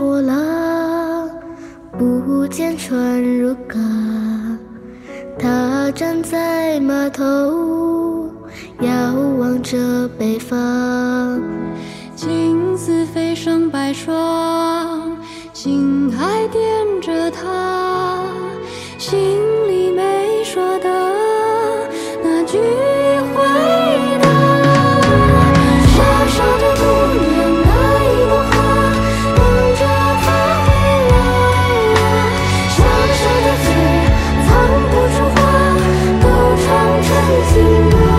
波浪，不见船如港。他站在码头，遥望着北方。 金丝飞上白霜，星海点着他心里没说的那句回答。傻傻的姑娘，那一朵花，等着他回来啊。傻傻的嘴，藏不住话，都唱成情歌。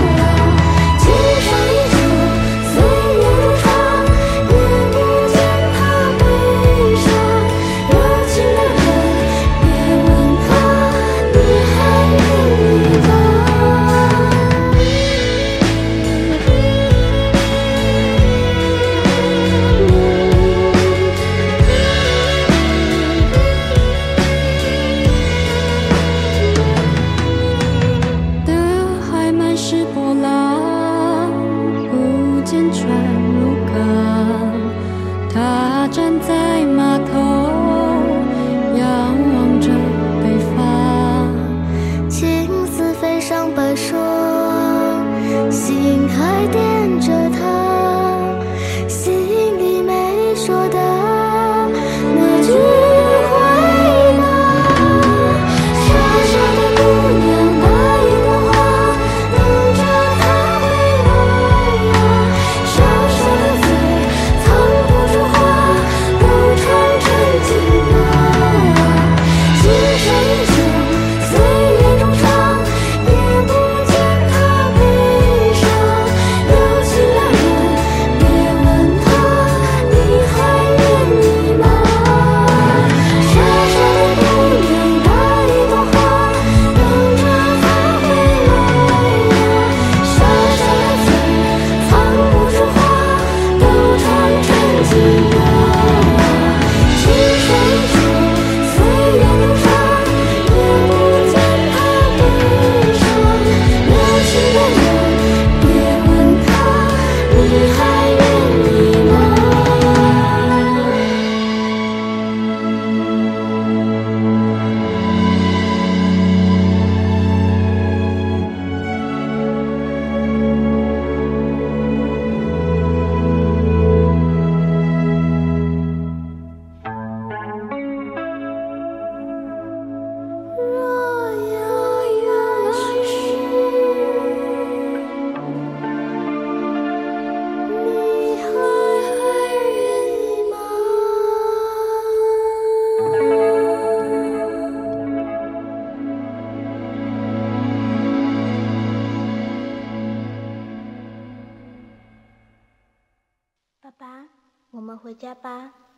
他站在码头，仰望着北方。 青丝飞上白霜，星海点着他心里没说的那句回答。傻傻的姑娘，那一朵花，等着他回来啊。傻傻的嘴，藏不住话，都唱成情歌。今生依旧，岁月中长，也不见他悲伤。有情两人，别问他，你还愿意吗？傻傻的姑娘，那一朵花，等着他回来呀。傻傻的嘴，藏不住话，都唱成情歌。今生依旧，岁月中长，也不见他悲伤。有情的人，别问他，你还愿意吗？若有缘时，你还愿意吗？爸爸，我们回家吧。